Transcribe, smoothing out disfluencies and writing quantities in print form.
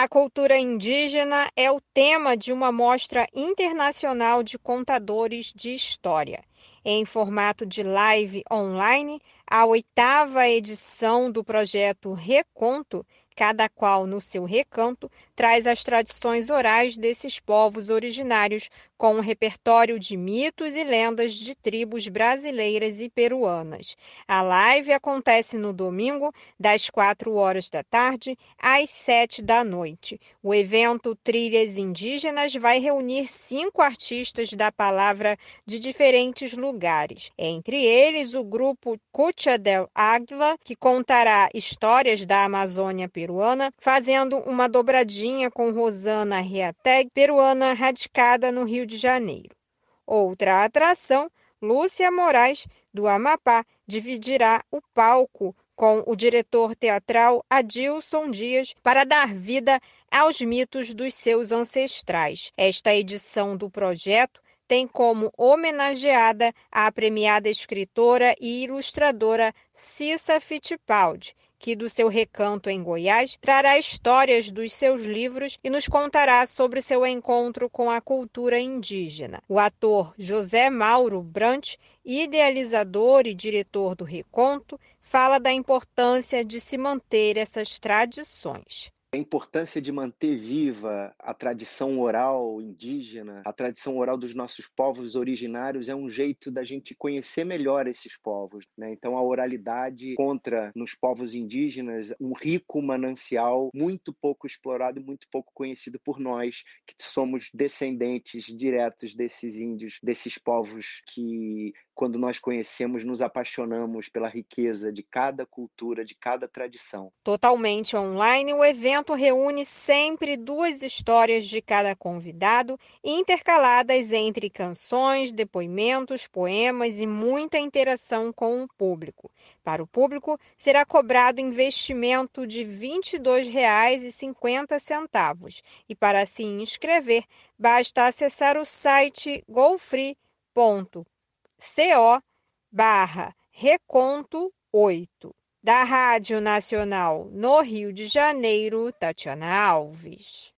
A cultura indígena é o tema de uma mostra internacional de contadores de história. Em formato de live online, a oitava edição do projeto Reconto, cada qual no seu recanto, traz as tradições orais desses povos originários com um repertório de mitos e lendas de tribos brasileiras e peruanas. A live acontece no domingo, das 4 horas da tarde às 7 da noite. O evento Trilhas Indígenas vai reunir 5 artistas da palavra de diferentes lugares. Entre eles, o grupo Cucha del Águila, que contará histórias da Amazônia peruana, fazendo uma dobradinha com Rosana Reateg, peruana radicada no Rio de Janeiro. Outra atração, Lúcia Moraes, do Amapá, dividirá o palco com o diretor teatral Adilson Dias para dar vida aos mitos dos seus ancestrais. Esta edição do projeto tem como homenageada a premiada escritora e ilustradora Cissa Fittipaldi, que do seu recanto em Goiás trará histórias dos seus livros e nos contará sobre seu encontro com a cultura indígena. O ator José Mauro Brant, idealizador e diretor do Reconto, fala da importância de se manter essas tradições. A importância de manter viva a tradição oral indígena, a tradição oral dos nossos povos originários, é um jeito da gente conhecer melhor esses povos, né? Então, a oralidade encontra nos povos indígenas um rico manancial muito pouco explorado e muito pouco conhecido por nós, que somos descendentes diretos desses índios, desses povos que, quando nós conhecemos, nos apaixonamos pela riqueza de cada cultura, de cada tradição. Totalmente online, o evento reúne sempre 2 histórias de cada convidado, intercaladas entre canções, depoimentos, poemas e muita interação com o público. Para o público, será cobrado investimento de R$ 22,50 e para se inscrever, basta acessar o site gofree.co/reconto8. Da Rádio Nacional no Rio de Janeiro, Tatiana Alves.